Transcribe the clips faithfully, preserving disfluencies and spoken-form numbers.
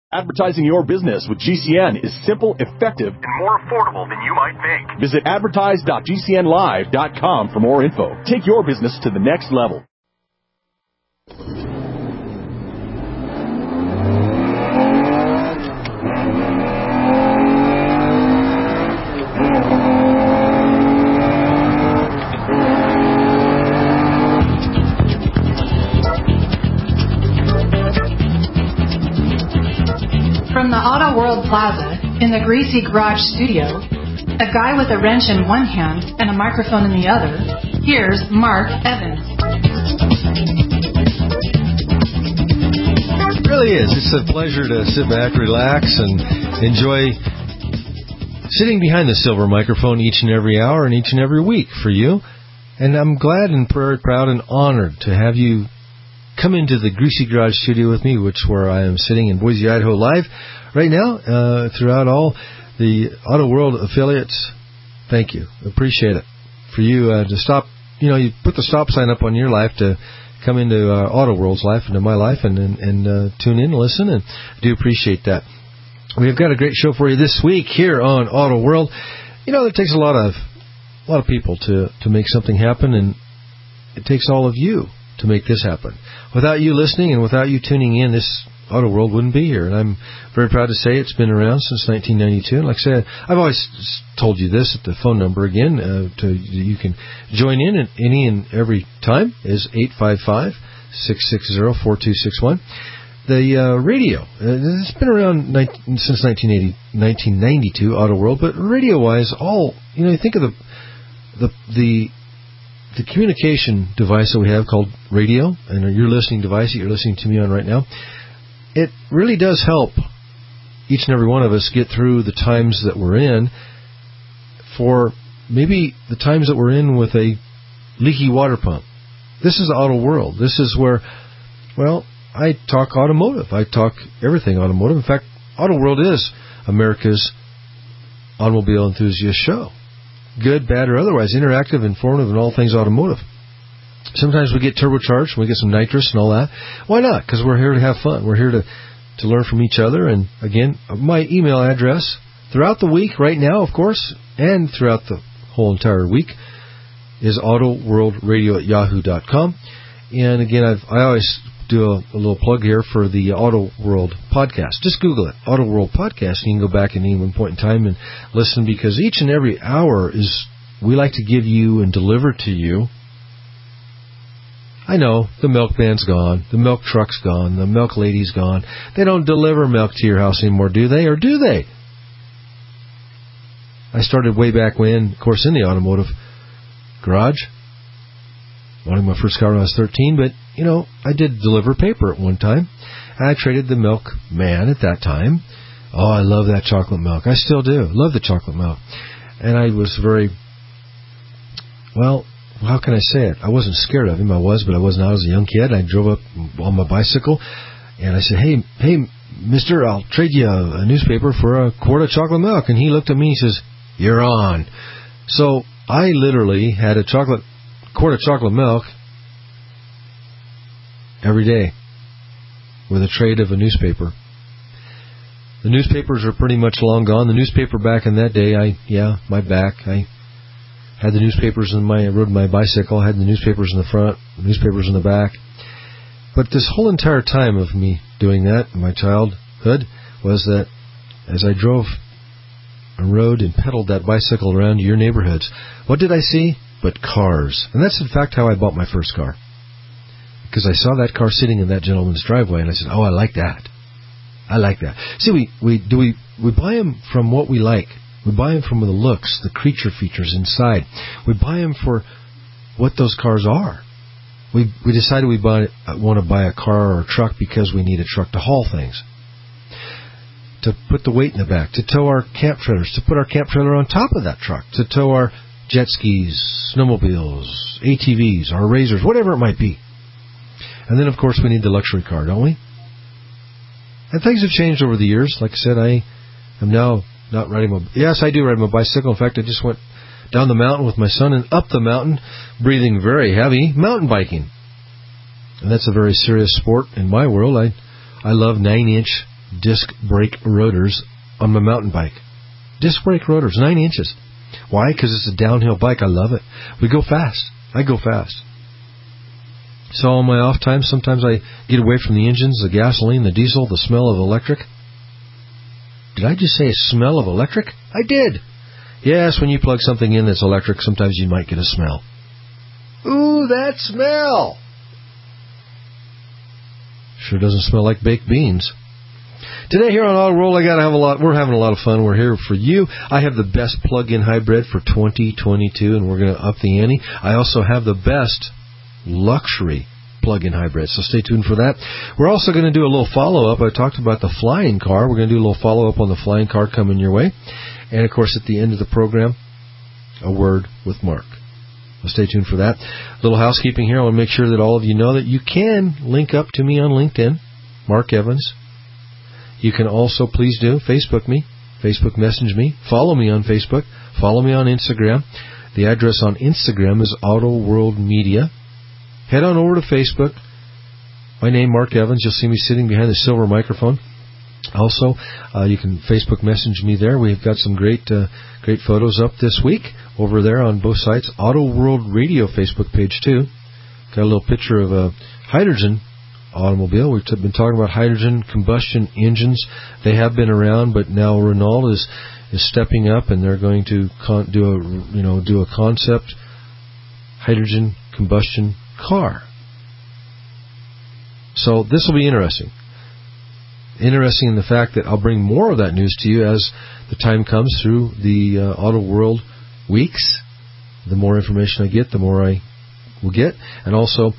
Advertising your business with G C N is simple, effective, and more affordable than you might think. Visit advertise dot g c n live dot com for more info. Take your business to the next level. From the Auto World Plaza in the Greasy Garage studio, a guy with a wrench in one hand and a microphone in the other, here's Mark Evans. It really is. It's a pleasure to sit back, relax, and enjoy sitting behind the silver microphone each and every hour and each and every week for you. And I'm glad and very proud and honored to have you come into the Greasy Garage studio with me, which where I am sitting in Boise, Idaho, live right now uh, throughout all the Auto World affiliates. Thank you. Appreciate it. For you uh, to stop, you know, you put the stop sign up on your life to come into uh, Auto World's life, into my life, and, and, and uh, tune in and listen, and I do appreciate that. We've got a great show for you this week here on Auto World. You know, it takes a lot of a lot of people to, to make something happen, and it takes all of you to make this happen. Without you listening and without you tuning in, this Auto World wouldn't be here. And I'm very proud to say it's been around since nineteen ninety-two. And like I said, I've always told you this at the phone number again. Uh, to you can join in at any and every time is eight five five, six six zero, four two six one. The uh, radio, uh, it's been around nineteen, since nineteen eighty, nineteen ninety-two, Auto World. But radio-wise, all, you know, you think of the the the the communication device that we have called radio, and your listening device that you're listening to me on right now, it really does help each and every one of us get through the times that we're in, for maybe the times that we're in with a leaky water pump. This is Auto World. This is where, well, I talk automotive. I talk everything automotive. In fact, Auto World is America's automobile enthusiast show. Good, bad, or otherwise, interactive, informative, and all things automotive. Sometimes we get turbocharged, we get some nitrous and all that. Why not? Because we're here to have fun. We're here to, to learn from each other. And again, my email address throughout the week, right now, of course, and throughout the whole entire week, is autoworldradio at yahoo dot com. And again, I've, I always do a, a little plug here for the Auto World podcast. Just Google it, Auto World podcast. You can go back at any one point in time and listen, because each and every hour is, we like to give you and deliver to you. I know, the milkman's gone, the milk truck's gone, the milk lady's gone. They don't deliver milk to your house anymore, do they? Or do they? I started way back when, of course, in the automotive garage, wanting my first car when I was thirteen, but, you know, I did deliver paper at one time. I traded the milk man at that time. Oh, I love that chocolate milk. I still do. Love the chocolate milk. And I was very, well, how can I say it? I wasn't scared of him. I was, but I wasn't. I was a young kid. I drove up on my bicycle, and I said, hey, hey, mister, I'll trade you a, a newspaper for a quart of chocolate milk. And he looked at me and says, you're on. So I literally had a chocolate quart of chocolate milk every day with a trade of a newspaper. The newspapers are pretty much long gone. The newspaper back in that day, I yeah, my back, I had the newspapers in my, I rode my bicycle, I had the newspapers in the front, the newspapers in the back. But this whole entire time of me doing that in my childhood was that as I drove and rode and pedaled that bicycle around your neighborhoods, what did I see? But cars. And that's in fact how I bought my first car. Because I saw that car sitting in that gentleman's driveway, and I said, oh, I like that. I like that. See, we, we do we, we buy them from what we like. We buy them from the looks, the creature features inside. We buy them for what those cars are. We we decided we buy, want to buy a car or a truck because we need a truck to haul things, to put the weight in the back, to tow our camp trailers, to put our camp trailer on top of that truck, to tow our jet skis, snowmobiles, A T Vs, our razors, whatever it might be. And then, of course, we need the luxury car, don't we? And things have changed over the years. Like I said, I am now not riding my... Yes, I do ride my bicycle. In fact, I just went down the mountain with my son and up the mountain, breathing very heavy, mountain biking. And that's a very serious sport in my world. I I love nine-inch disc brake rotors on my mountain bike. Disc brake rotors, nine inches. Why? Because it's a downhill bike. I love it. We go fast. I go fast. So on my off time, sometimes I get away from the engines, the gasoline, the diesel, the smell of electric. Did I just say a smell of electric? I did. Yes, when you plug something in that's electric, sometimes you might get a smell. Ooh, that smell! Sure doesn't smell like baked beans. Today here on Auto World, I gotta have a lot. We're having a lot of fun. We're here for you. I have the best plug-in hybrid for twenty twenty-two, and we're gonna up the ante. I also have the best luxury plug-in hybrid, so stay tuned for that. We're also going to do a little follow-up. I talked about the flying car. We're going to do a little follow-up on the flying car coming your way. And, of course, at the end of the program, a word with Mark. So stay tuned for that. A little housekeeping here. I want to make sure that all of you know that you can link up to me on LinkedIn, Mark Evans. You can also, please do, Facebook me, Facebook message me, follow me on Facebook, follow me on Instagram. The address on Instagram is Auto World Media. Head on over to Facebook. My name, Mark Evans. You'll see me sitting behind the silver microphone. Also, uh, you can Facebook message me there. We've got some great uh, great photos up this week over there on both sites. Auto World Radio Facebook page, too. Got a little picture of a hydrogen automobile. We've been talking about hydrogen combustion engines. They have been around, but now Renault is is stepping up, and they're going to con- do a you know do a concept hydrogen combustion car. So this will be interesting. Interesting in the fact that I'll bring more of that news to you as the time comes through the uh, Auto World weeks. The more information I get, the more I will get. And also,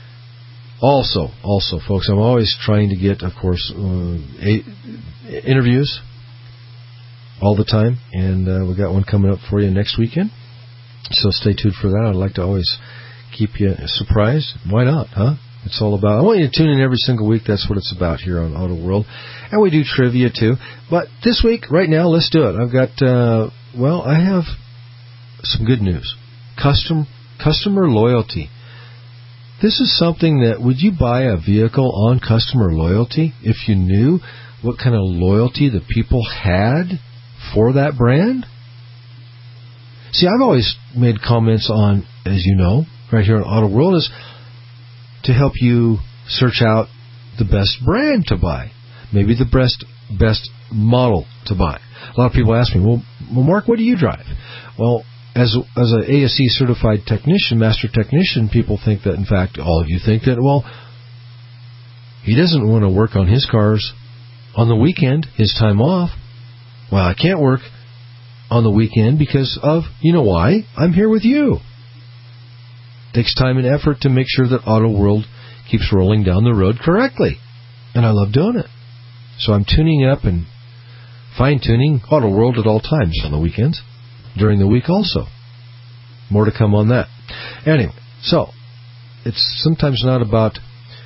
also, also, folks, I'm always trying to get, of course, uh, a- interviews all the time. And uh, we got one coming up for you next weekend. So stay tuned for that. I'd like to always keep you surprised. Why not, huh? It's all about, I want you to tune in every single week. That's what it's about here on Auto World. And we do trivia, too. But this week, right now, let's do it. I've got, uh, well, I have some good news. Custom, customer loyalty. This is something that, would you buy a vehicle on customer loyalty if you knew what kind of loyalty the people had for that brand? See, I've always made comments on, as you know, right here on Auto World, is to help you search out the best brand to buy, maybe the best best model to buy. A lot of people ask me, well, well Mark, what do you drive? Well, as as an A S C certified technician, master technician, people think that, in fact, all of you think that, well, he doesn't want to work on his cars on the weekend, his time off. Well, I can't work on the weekend because of, you know why? I'm here with you. It takes time and effort to make sure that Auto World keeps rolling down the road correctly. And I love doing it. So I'm tuning up and fine-tuning Auto World at all times on the weekends, during the week also. More to come on that. Anyway, so it's sometimes not about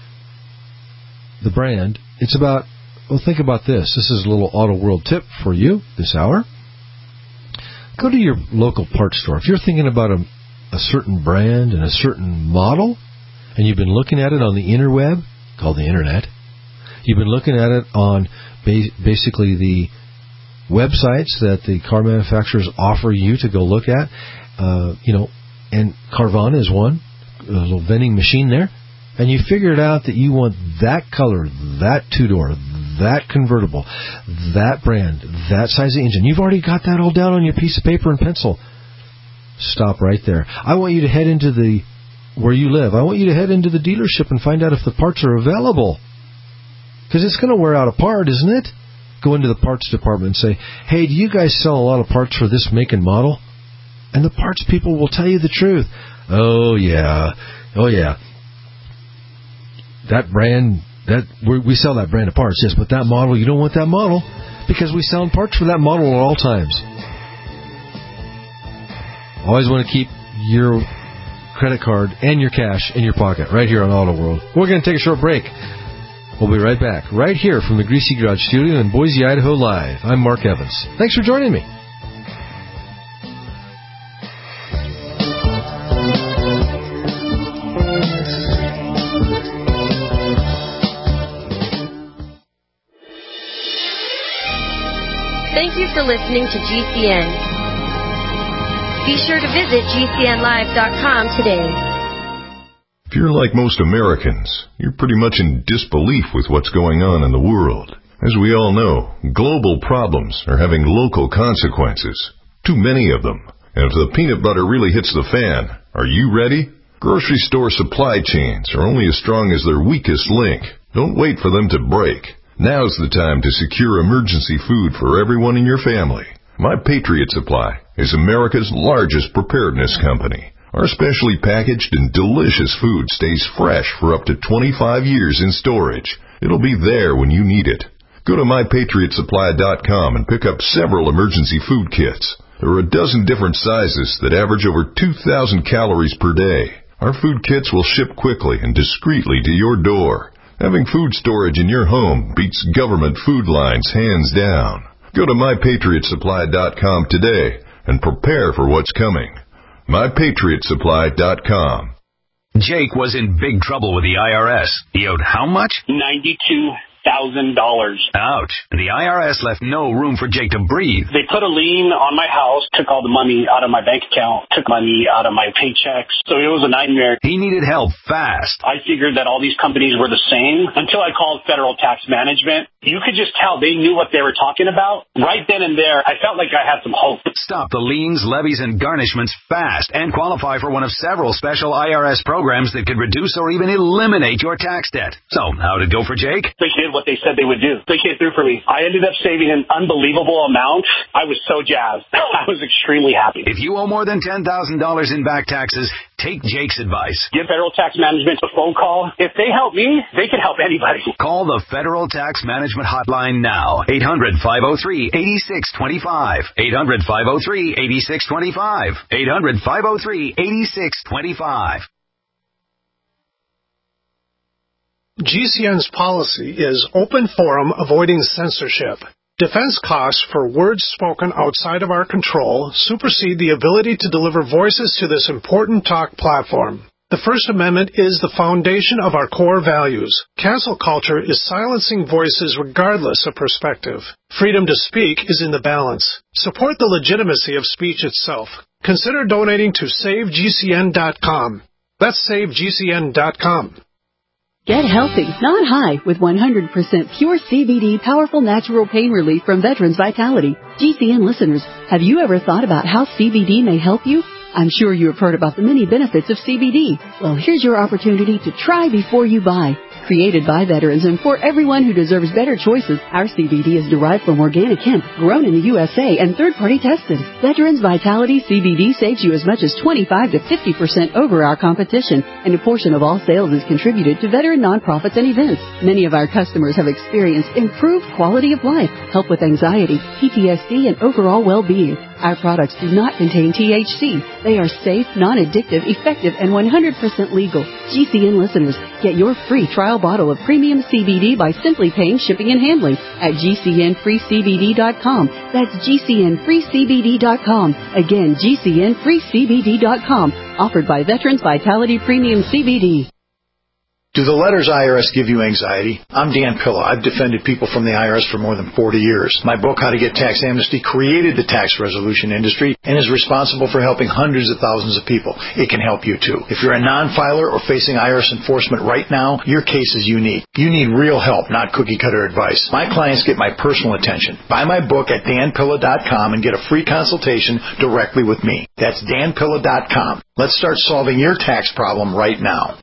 the brand. It's about, well, think about this. This is a little Auto World tip for you this hour. Go to your local parts store. If you're thinking about a a certain brand and a certain model, and you've been looking at it on the interweb, called the Internet, you've been looking at it on ba- basically the websites that the car manufacturers offer you to go look at, uh, you know, and Carvana is one, a little vending machine there, and you figured out that you want that color, that two-door, that convertible, that brand, that size of engine. You've already got that all down on your piece of paper and pencil. Stop right there. I want you to head into the, where you live, I want you to head into the dealership and find out if the parts are available. Because it's going to wear out a part, isn't it? Go into the parts department and say, hey, do you guys sell a lot of parts for this make and model? And the parts people will tell you the truth. Oh, yeah. Oh, yeah. That brand, that we sell that brand of parts, yes, but that model, you don't want that model because we sell parts for that model at all times. Always want to keep your credit card and your cash in your pocket right here on Auto World. We're going to take a short break. We'll be right back, right here from the Greasy Garage Studio in Boise, Idaho Live. I'm Mark Evans. Thanks for joining me. Thank you for listening to G C N. Be sure to visit G C N live dot com today. If you're like most Americans, you're pretty much in disbelief with what's going on in the world. As we all know, global problems are having local consequences. Too many of them. And if the peanut butter really hits the fan, are you ready? Grocery store supply chains are only as strong as their weakest link. Don't wait for them to break. Now's the time to secure emergency food for everyone in your family. My Patriot Supply is America's largest preparedness company. Our specially packaged and delicious food stays fresh for up to twenty-five years in storage. It'll be there when you need it. Go to my patriot supply dot com and pick up several emergency food kits. There are a dozen different sizes that average over two thousand calories per day. Our food kits will ship quickly and discreetly to your door. Having food storage in your home beats government food lines hands down. Go to my patriot supply dot com today and prepare for what's coming. my patriot supply dot com. Jake was in big trouble with the I R S. He owed how much? ninety-two thousand dollars. Ouch. And the I R S left no room for Jake to breathe. They put a lien on my house, took all the money out of my bank account, took money out of my paychecks. So it was a nightmare. He needed help fast. I figured that all these companies were the same until I called Federal Tax Management. You could just tell they knew what they were talking about. Right then and there, I felt like I had some hope. Stop the liens, levies, and garnishments fast and qualify for one of several special I R S programs that could reduce or even eliminate your tax debt. So, how'd it go for Jake? They did what they said they would do. They came through for me. I ended up saving an unbelievable amount. I was so jazzed. I was extremely happy. If you owe more than ten thousand dollars in back taxes, take Jake's advice. Give Federal Tax Management a phone call. If they help me, they can help anybody. Call the Federal Tax Management Hotline now. eight hundred, five oh three, eight six two five. eight hundred, five oh three, eight six two five. eight hundred, five oh three, eight six two five. G C N's policy is open forum, avoiding censorship. Defense costs for words spoken outside of our control supersede the ability to deliver voices to this important talk platform. The First Amendment is the foundation of our core values. Cancel culture is silencing voices regardless of perspective. Freedom to speak is in the balance. Support the legitimacy of speech itself. Consider donating to save G C N dot com. That's save G C N dot com. Get healthy, not high, with one hundred percent pure C B D powerful natural pain relief from Veterans Vitality. G C N listeners, have you ever thought about how C B D may help you? I'm sure you have heard about the many benefits of C B D. Well, here's your opportunity to try before you buy. Created by veterans and for everyone who deserves better choices, our C B D is derived from organic hemp, grown in the U S A and third-party tested. Veterans Vitality C B D saves you as much as twenty-five to fifty percent over our competition, and a portion of all sales is contributed to veteran nonprofits and events. Many of our customers have experienced improved quality of life, help with anxiety, P T S D, and overall well-being. Our products do not contain T H C. They are safe, non-addictive, effective, and one hundred percent legal. G C N listeners, get your free trial bottle of premium C B D by simply paying shipping and handling at G C N free C B D dot com. That's G C N free C B D dot com. Again, G C N free C B D dot com. Offered by Veterans Vitality Premium C B D. Do the letters I R S give you anxiety? I'm Dan Pilla. I've defended people from the I R S for more than forty years. My book, How to Get Tax Amnesty, created the tax resolution industry and is responsible for helping hundreds of thousands of people. It can help you too. If you're a non-filer or facing I R S enforcement right now, your case is unique. You need real help, not cookie-cutter advice. My clients get my personal attention. Buy my book at Dan Pilla dot com and get a free consultation directly with me. That's Dan Pilla dot com. Let's start solving your tax problem right now.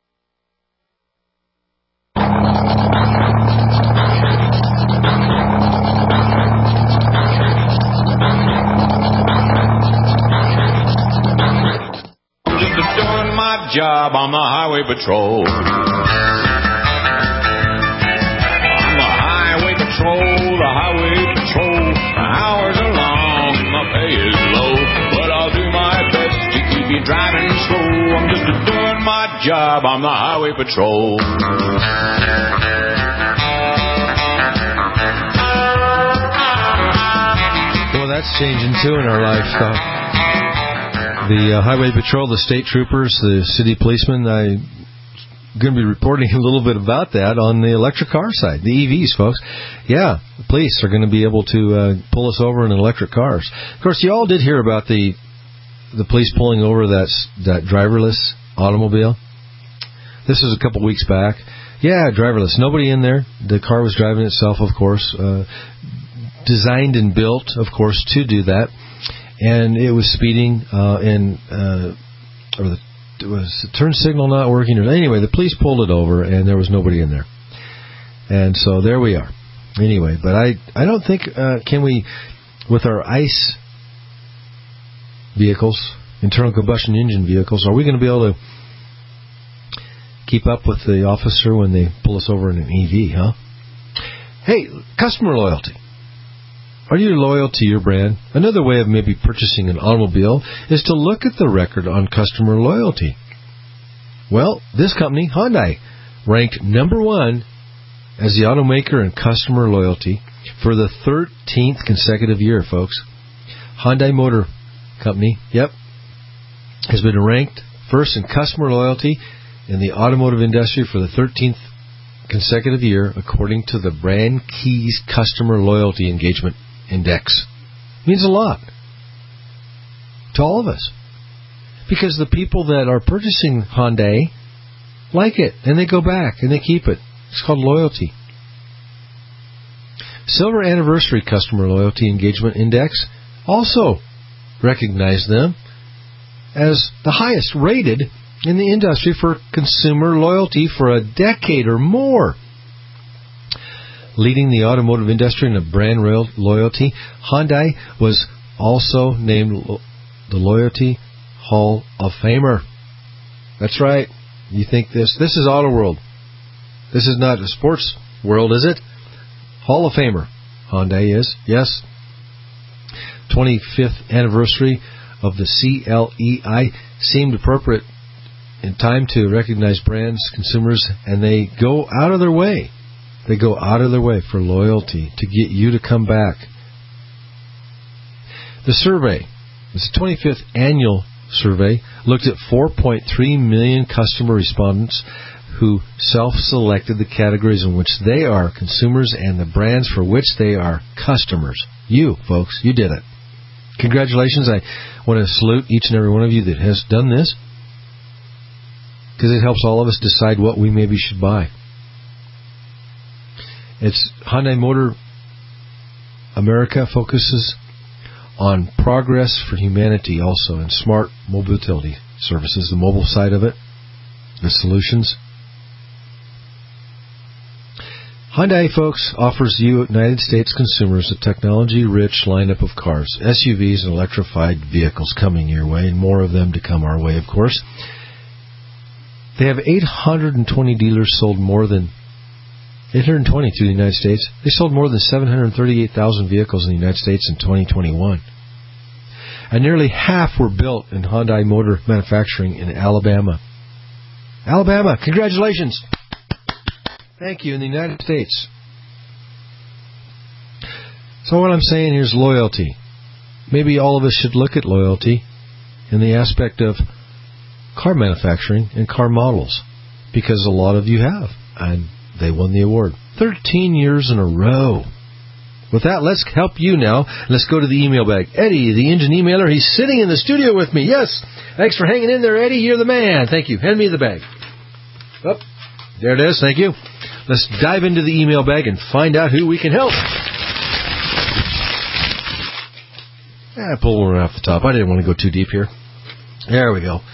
Job on the highway patrol. I'm the highway patrol, the highway patrol. The hours are long, my pay is low, but I'll do my best to keep you driving slow. I'm just doing my job on the highway patrol. Well, that's changing too in our life. Uh, The uh, highway patrol, the state troopers, the city policemen, I going to be reporting a little bit about that on the electric car side, the E Vs, folks. Yeah, the police are going to be able to uh, pull us over in electric cars. Of course, you all did hear about the the police pulling over that that driverless automobile. This was a couple weeks back. Yeah, driverless. Nobody in there. The car was driving itself, of course. Uh, designed and built, of course, to do that. And it was speeding, uh, and uh, or the, it was the turn signal not working. Or anyway, the police pulled it over, and there was nobody in there. And so there we are. Anyway, but I I don't think uh, can we, with our ICE vehicles, internal combustion engine vehicles, are we going to be able to keep up with the officer when they pull us over in an E V, huh? Hey, customer loyalty. Are you loyal to your brand? Another way of maybe purchasing an automobile is to look at the record on customer loyalty. Well, this company, Hyundai, ranked number one as the automaker in customer loyalty for the thirteenth consecutive year, folks. Hyundai Motor Company, yep, has been ranked first in customer loyalty in the automotive industry for the thirteenth consecutive year, according to the Brand Keys Customer Loyalty Engagement Index. It means a lot to all of us, because the people that are purchasing Hyundai like it, and they go back, and they keep it. It's called loyalty. Silver Anniversary Customer Loyalty Engagement Index also recognized them as the highest rated in the industry for consumer loyalty for a decade or more. Leading the automotive industry in a brand loyalty, Hyundai was also named the Loyalty Hall of Famer. That's right. You think this? This is Auto World. This is not a sports world, is it? Hall of Famer. Hyundai is, yes. twenty-fifth anniversary of the C L E I seemed appropriate in time to recognize brands, consumers, and they go out of their way. They go out of their way for loyalty to get you to come back. The survey, this twenty-fifth annual survey, looked at four point three million customer respondents who self-selected the categories in which they are consumers and the brands for which they are customers. You, folks, you did it. Congratulations. I want to salute each and every one of you that has done this, because it helps all of us decide what we maybe should buy. It's Hyundai Motor America focuses on progress for humanity also, and smart mobility services, the mobile side of it, the solutions. Hyundai, folks, offers you United States consumers a technology-rich lineup of cars, S U Vs, and electrified vehicles coming your way, and more of them to come our way, of course. They have eight hundred twenty dealers, sold more than eight hundred twenty through the United States. They sold more than seven hundred thirty-eight thousand vehicles in the United States in twenty twenty-one. And nearly half were built in Hyundai Motor Manufacturing in Alabama. Alabama, congratulations! Thank you, in the United States. So what I'm saying here is loyalty. Maybe all of us should look at loyalty in the aspect of car manufacturing and car models, because a lot of you have, and they won the award. thirteen years in a row. With that, let's help you now. Let's go to the email bag. Eddie, the engine emailer, he's sitting in the studio with me. Yes. Thanks for hanging in there, Eddie. You're the man. Thank you. Hand me the bag. Oh, there it is. Thank you. Let's dive into the email bag and find out who we can help. Ah, pull one off the top. I didn't want to go too deep here. There we go.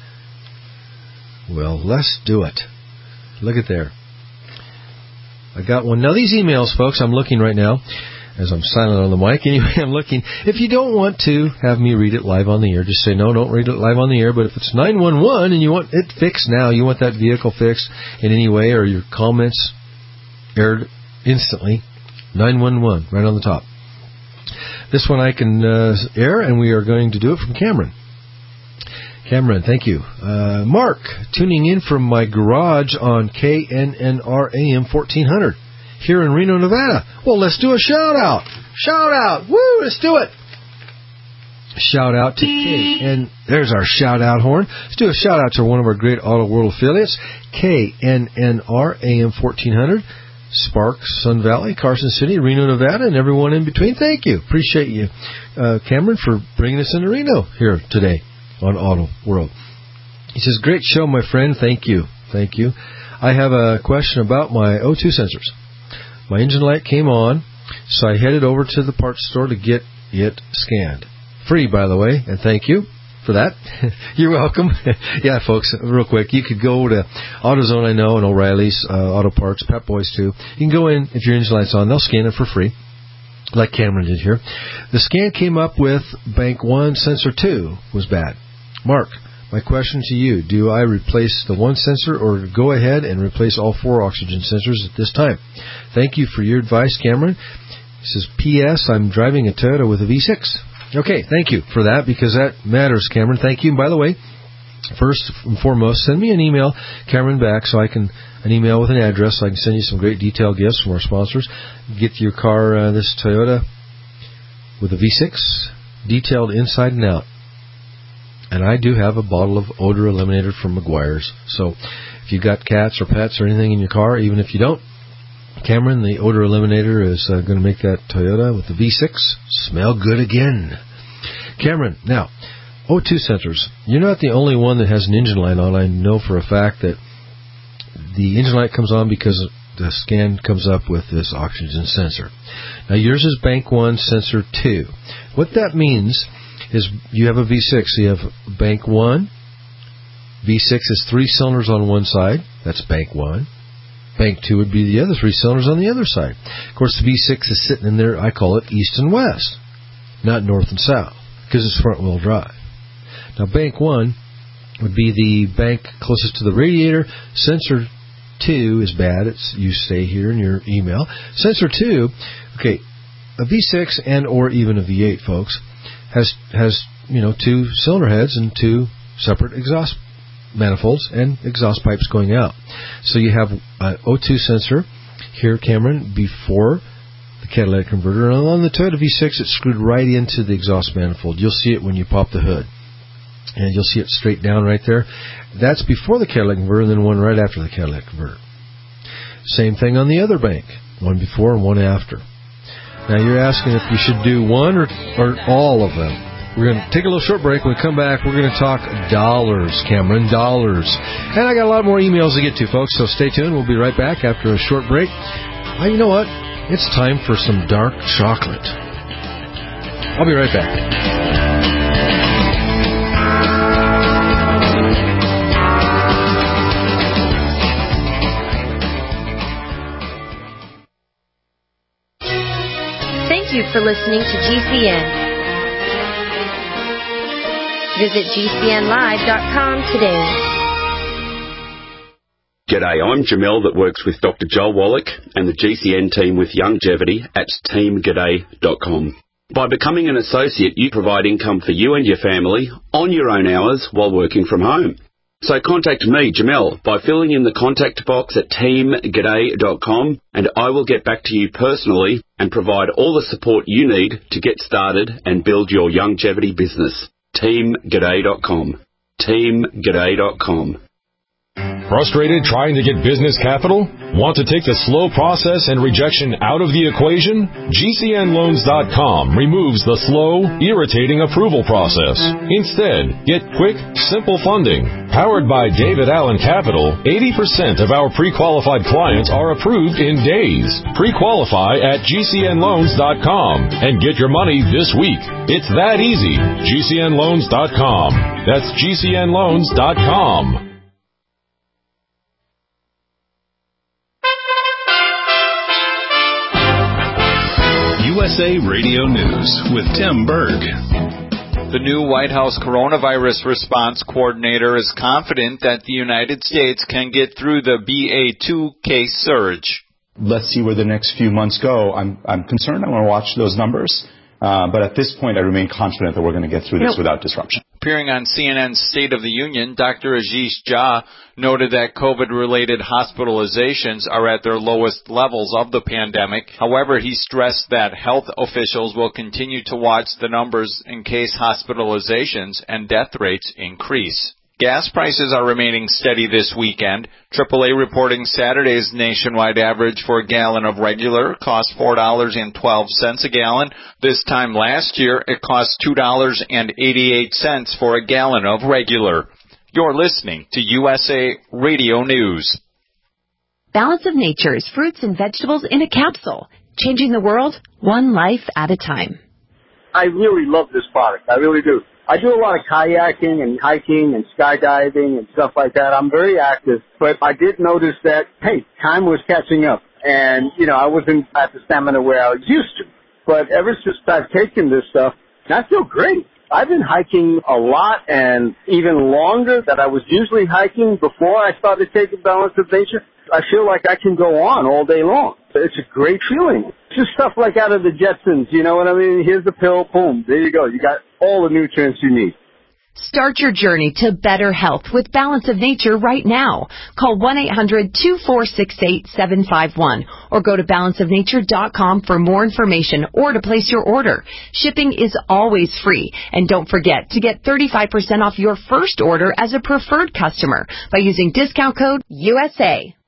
Well, let's do it. Look at there. I got one. Now, these emails, folks, I'm looking right now, as I'm silent on the mic. Anyway, I'm looking. If you don't want to have me read it live on the air, just say, no, don't read it live on the air. But if it's nine one one and you want it fixed now, you want that vehicle fixed in any way, or your comments aired instantly, nine one one, right on the top. This one I can uh, air, and we are going to do it from Cameron. Cameron, thank you. Uh, Mark, tuning in from my garage on K N N R A M fourteen hundred here in Reno, Nevada. Well, let's do a shout-out. Shout-out. Woo, let's do it. shout out to K. And there's our shout out horn. Let's do a shout out to one of our great Auto World affiliates, K N N R A M fourteen hundred, Sparks, Sun Valley, Carson City, Reno, Nevada, and everyone in between. Thank you. Appreciate you, uh, Cameron, for bringing us into Reno here today on Auto World. He says, great show, my friend. Thank you. Thank you. I have a question about my O two sensors. My engine light came on, so I headed over to the parts store to get it scanned. Free, by the way, and thank you for that. You're welcome. Yeah, folks, real quick, you could go to AutoZone, I know, and O'Reilly's, uh, Auto Parts, Pep Boys, too. You can go in, if your engine light's on, they'll scan it for free, like Cameron did here. The scan came up with Bank one, Sensor two was bad. Mark, my question to you, do I replace the one sensor or go ahead and replace all four oxygen sensors at this time? Thank you for your advice, Cameron. He says, P S. I'm driving a Toyota with a V six. Okay, thank you for that, because that matters, Cameron. Thank you. And by the way, first and foremost, send me an email, Cameron, back, so I can, an email with an address, so I can send you some great detailed gifts from our sponsors. Get your car, uh, this Toyota with a V six, detailed inside and out. And I do have a bottle of odor eliminator from Meguiar's. So if you've got cats or pets or anything in your car, even if you don't, Cameron, the odor eliminator is uh, going to make that Toyota with the V six smell good again. Cameron, now, O two sensors. You're not the only one that has an engine light on. I know for a fact that the engine light comes on because the scan comes up with this oxygen sensor. Now, yours is Bank one, Sensor two. What that means is you have a V six. So you have Bank one. V six is three cylinders on one side. That's Bank one. Bank two would be the other three cylinders on the other side. Of course, the V six is sitting in there, I call it east and west, not north and south, because it's front-wheel drive. Now, Bank one would be the bank closest to the radiator. Sensor two is bad. It's, you stay here in your email. Sensor two, okay, a V six and or even a V eight, folks, has, has you know, two cylinder heads and two separate exhaust manifolds and exhaust pipes going out. So you have an O two sensor here, Cameron, before the catalytic converter. And on the Toyota V six, it's screwed right into the exhaust manifold. You'll see it when you pop the hood. And you'll see it straight down right there. That's before the catalytic converter, and then one right after the catalytic converter. Same thing on the other bank. One before and one after. Now you're asking if you should do one or, or all of them. We're going to take a little short break. When we come back, we're going to talk dollars, Cameron, dollars. And I got a lot more emails to get to, folks, so stay tuned. We'll be right back after a short break. Well, you know what? It's time for some dark chocolate. I'll be right back. Thank you for listening to G C N. Visit G C N live dot com today. G'day, I'm Jamel that works with Doctor Joel Wallach and the G C N team with Longevity at team g'day dot com. By becoming an associate, you provide income for you and your family on your own hours while working from home. So contact me, Jamel, by filling in the contact box at team g'day dot com, and I will get back to you personally and provide all the support you need to get started and build your longevity business. team g'day dot com. team g'day dot com. Frustrated trying to get business capital? Want to take the slow process and rejection out of the equation? G C N loans dot com removes the slow, irritating approval process. Instead, get quick, simple funding. Powered by David Allen Capital, eighty percent of our pre-qualified clients are approved in days. Pre-qualify at G C N loans dot com and get your money this week. It's that easy. G C N loans dot com. That's G C N loans dot com. U S A Radio News with Tim Berg. The new White House coronavirus response coordinator is confident that the United States can get through the B A two case surge. Let's see where the next few months go. I'm I'm concerned. I want to watch those numbers. Uh, but at this point, I remain confident that we're going to get through this you know, without disruption. Appearing on C N N's State of the Union, Doctor Ashish Jha noted that COVID-related hospitalizations are at their lowest levels of the pandemic. However, he stressed that health officials will continue to watch the numbers in case hospitalizations and death rates increase. Gas prices are remaining steady this weekend. triple A reporting Saturday's nationwide average for a gallon of regular cost four dollars and twelve cents a gallon. This time last year, it cost two dollars and eighty-eight cents for a gallon of regular. You're listening to U S A Radio News. Balance of Nature's fruits and vegetables in a capsule. Changing the world, one life at a time. I really love this product. I really do. I do a lot of kayaking and hiking and skydiving and stuff like that. I'm very active, but I did notice that, hey, time was catching up. And, you know, I wasn't at the stamina where I was used to. But ever since I've taken this stuff, I feel great. I've been hiking a lot and even longer than I was usually hiking before I started taking Balance of Nature. I feel like I can go on all day long. It's a great feeling. It's just stuff like out of the Jetsons, you know what I mean? Here's the pill, boom, there you go. You got all the nutrients you need. Start your journey to better health with Balance of Nature right now. Call one eight hundred two four six eight seven five one or go to balance of nature dot com for more information or to place your order. Shipping is always free. And don't forget to get thirty-five percent off your first order as a preferred customer by using discount code U S A.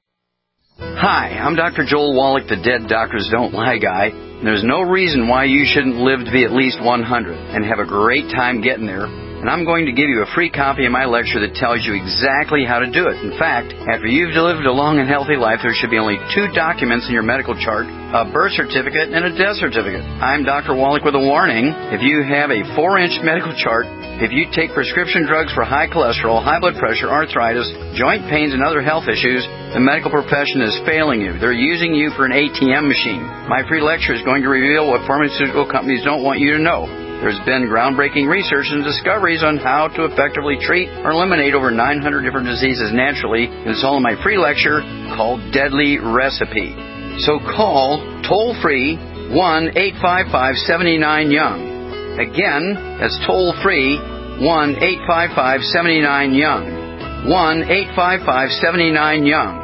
Hi, I'm Doctor Joel Wallach, the Dead Doctors Don't Lie guy. There's no reason why you shouldn't live to be at least one hundred and have a great time getting there. And I'm going to give you a free copy of my lecture that tells you exactly how to do it. In fact, after you've lived a long and healthy life, there should be only two documents in your medical chart, a birth certificate and a death certificate. I'm Doctor Wallach with a warning. If you have a four-inch medical chart, if you take prescription drugs for high cholesterol, high blood pressure, arthritis, joint pains, and other health issues, the medical profession is failing you. They're using you for an A T M machine. My free lecture is going to reveal what pharmaceutical companies don't want you to know. There's been groundbreaking research and discoveries on how to effectively treat or eliminate over nine hundred different diseases naturally. It's all in my free lecture called Deadly Recipe. So call toll-free one eight five five seven nine young. Again, that's toll-free one eight five five seven nine young. one eight five five seven nine young.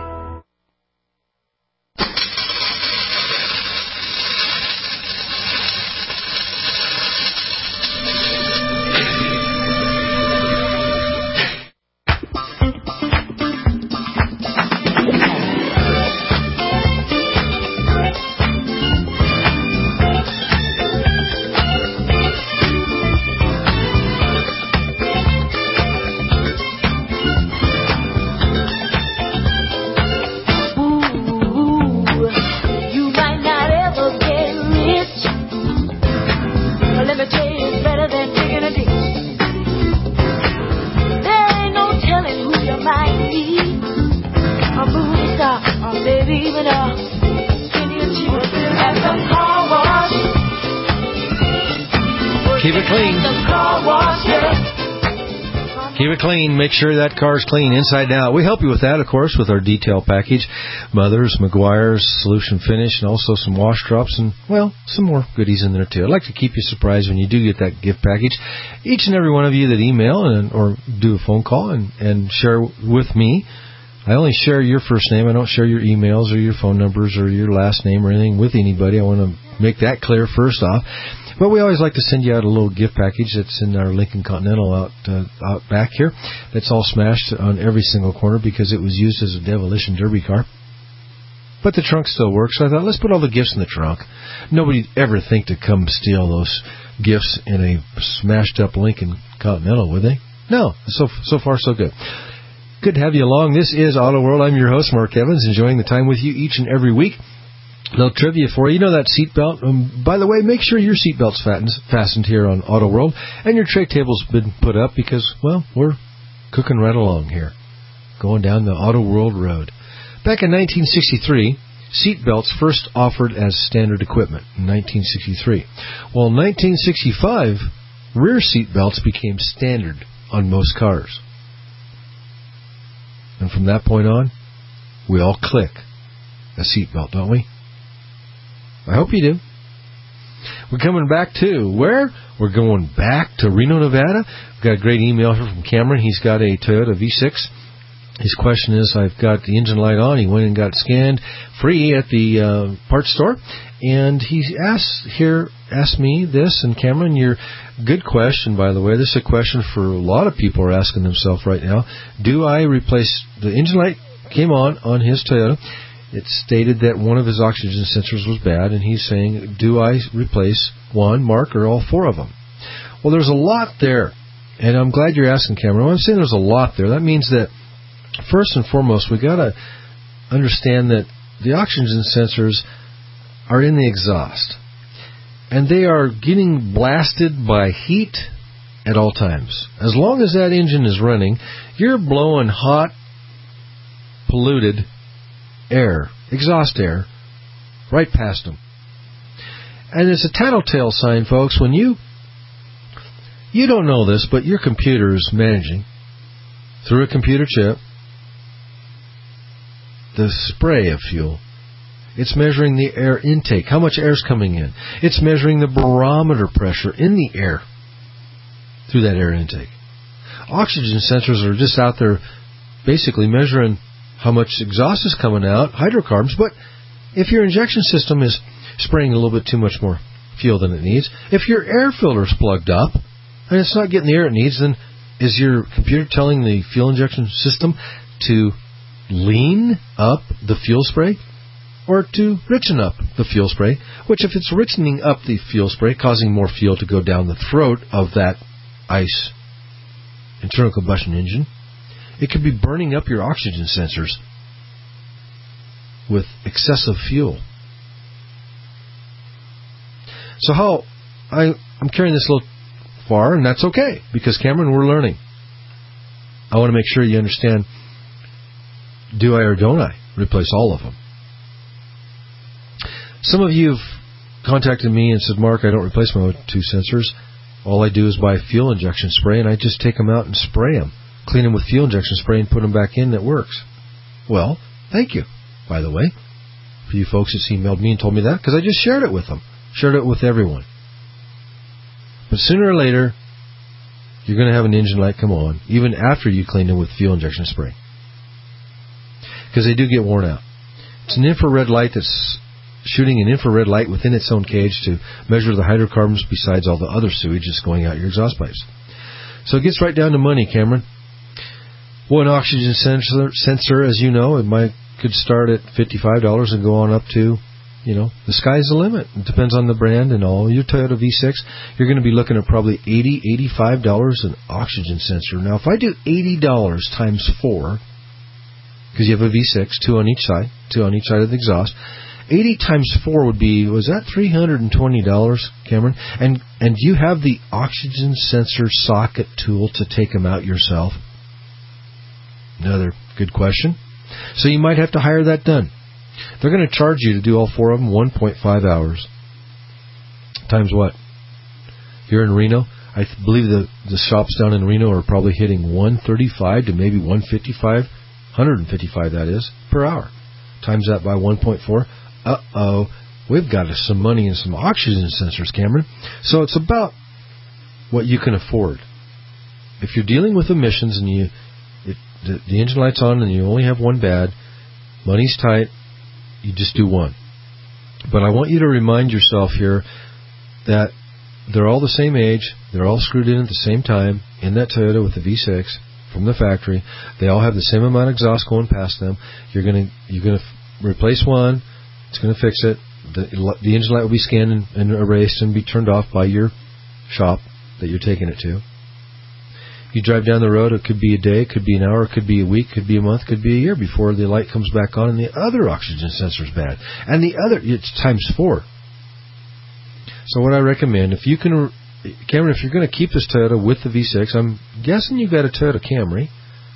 Keep it clean. Make sure that car's clean inside and out. We help you with that, of course, with our detail package. Mothers, Meguiar's, Solution Finish, and also some wash drops and, well, some more goodies in there, too. I'd like to keep you surprised when you do get that gift package. Each and every one of you that email and or do a phone call and, and share with me, I only share your first name. I don't share your emails or your phone numbers or your last name or anything with anybody. I want to make that clear first off. But we always like to send you out a little gift package that's in our Lincoln Continental out uh, out back here. That's all smashed on every single corner because it was used as a demolition derby car. But the trunk still works, so I thought, let's put all the gifts in the trunk. Nobody'd ever think to come steal those gifts in a smashed-up Lincoln Continental, would they? No. So so far, so good. Good to have you along. This is Auto World. I'm your host, Mark Evans, enjoying the time with you each and every week. A little trivia for you. You know that seatbelt? Um, by the way, make sure your seatbelt's fastened here on Auto World and your tray table's been put up because, well, we're cooking right along here, going down the Auto World road. Back in nineteen sixty-three, seatbelts first offered as standard equipment in nineteen sixty-three. Well, in nineteen sixty-five, rear seatbelts became standard on most cars. And from that point on, we all click a seatbelt, don't we? I hope you do. We're coming back to where? We're going back to Reno, Nevada. We've got a great email here from Cameron. He's got a Toyota V six. His question is, I've got the engine light on. He went and got scanned free at the uh, parts store. And he asked here, asked me this, and Cameron, your good question, by the way. This is a question for a lot of people are asking themselves right now. Do I replace, the engine light came on on his Toyota. It stated that one of his oxygen sensors was bad, and he's saying, do I replace one, Mark, or all four of them? Well, there's a lot there, and I'm glad you're asking, Cameron. When I'm saying there's a lot there, that means that first and foremost, we got to understand that the oxygen sensors are in the exhaust, and they are getting blasted by heat at all times. As long as that engine is running, you're blowing hot, polluted air, exhaust air, right past them. And it's a tattletale sign, folks, when you, you don't know this, but your computer is managing, through a computer chip, the spray of fuel. It's measuring the air intake, how much air is coming in. It's measuring the barometer pressure in the air through that air intake. Oxygen sensors are just out there basically measuring how much exhaust is coming out, hydrocarbons, but if your injection system is spraying a little bit too much more fuel than it needs, if your air filter is plugged up and it's not getting the air it needs, then is your computer telling the fuel injection system to lean up the fuel spray or to richen up the fuel spray, which if it's richening up the fuel spray, causing more fuel to go down the throat of that ICE internal combustion engine, it could be burning up your oxygen sensors with excessive fuel. So how I, I'm carrying this a little far, and that's okay, because Cameron, we're learning. I want to make sure you understand, do I or don't I replace all of them? Some of you have contacted me and said, Mark, I don't replace my O two sensors. All I do is buy fuel injection spray, and I just take them out and spray them. Clean them with fuel injection spray and put them back in. That works. Well, thank you, by the way, for you folks that's emailed me and told me that, because I just shared it with them. Shared it with everyone. But sooner or later, you're going to have an engine light come on, even after you clean them with fuel injection spray. Because they do get worn out. It's an infrared light that's shooting an infrared light within its own cage to measure the hydrocarbons besides all the other sewage that's going out your exhaust pipes. So it gets right down to money, Cameron. Well, an oxygen sensor, sensor, as you know, it might could start at fifty-five dollars and go on up to, you know, the sky's the limit. It depends on the brand and all. Your Toyota V six, you're going to be looking at probably eighty dollars, eighty-five dollars an oxygen sensor. Now, if I do eighty dollars times four, because you have a V six, two on each side, two on each side of the exhaust, eighty times four would be, was that three hundred twenty dollars, Cameron? And and you have the oxygen sensor socket tool to take them out yourself? Another good question. So you might have to hire that done. They're going to charge you to do all four of them one point five hours. Times what? Here in Reno, I believe the, the shops down in Reno are probably hitting one thirty-five to maybe one fifty-five, one fifty-five that is, per hour. Times that by one point four. Uh-oh, we've got some money and some oxygen sensors, Cameron. So it's about what you can afford. If you're dealing with emissions and you it, the, the engine light's on and you only have one bad, money's tight, you just do one. But I want you to remind yourself here that they're all the same age, they're all screwed in at the same time in that Toyota with the V six from the factory. They all have the same amount of exhaust going past them. You're going to you're going to replace one. It's going to fix it. The, the engine light will be scanned and, and erased and be turned off by your shop that you're taking it to. You drive down the road, it could be a day, it could be an hour, it could be a week, it could be a month, it could be a year before the light comes back on and the other oxygen sensor is bad. And the other, it's times four. So what I recommend, if you can, Cameron, if you're going to keep this Toyota with the V six, I'm guessing you've got a Toyota Camry.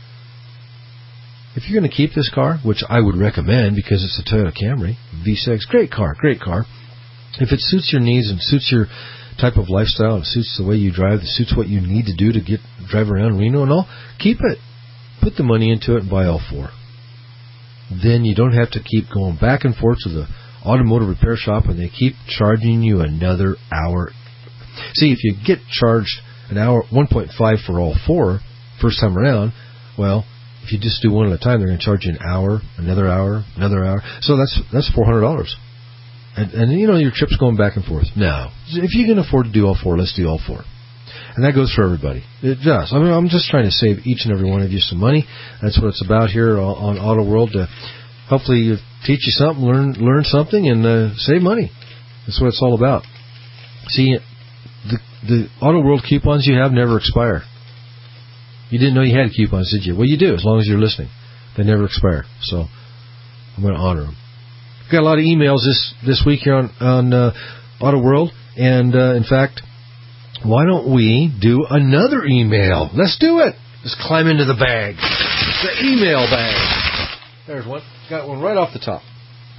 If you're going to keep this car, which I would recommend because it's a Toyota Camry, V six, great car, great car. If it suits your needs and suits your type of lifestyle, it suits the way you drive, it suits what you need to do to get drive around Reno and all, keep it. Put the money into it and buy all four. Then you don't have to keep going back and forth to the automotive repair shop, and they keep charging you another hour. See, if you get charged an hour, one point five for all four first time around, well, if you just do one at a time, they're going to charge you an hour, another hour, another hour. So that's that's four hundred dollars. And, and, you know, your trip's going back and forth. No. If you can afford to do all four, let's do all four. And that goes for everybody. It does. I mean, I'm just trying to save each and every one of you some money. That's what it's about here on Auto World, to hopefully teach you something, learn learn something, and uh, save money. That's what it's all about. See, the, the Auto World coupons you have never expire. You didn't know you had coupons, did you? Well, you do, as long as you're listening. They never expire. So I'm going to honor them. We've got a lot of emails this, this week here on, on uh, Auto World. And, uh, in fact, why don't we do another email? Let's do it. Let's climb into the bag. The email bag. There's one. Got one right off the top.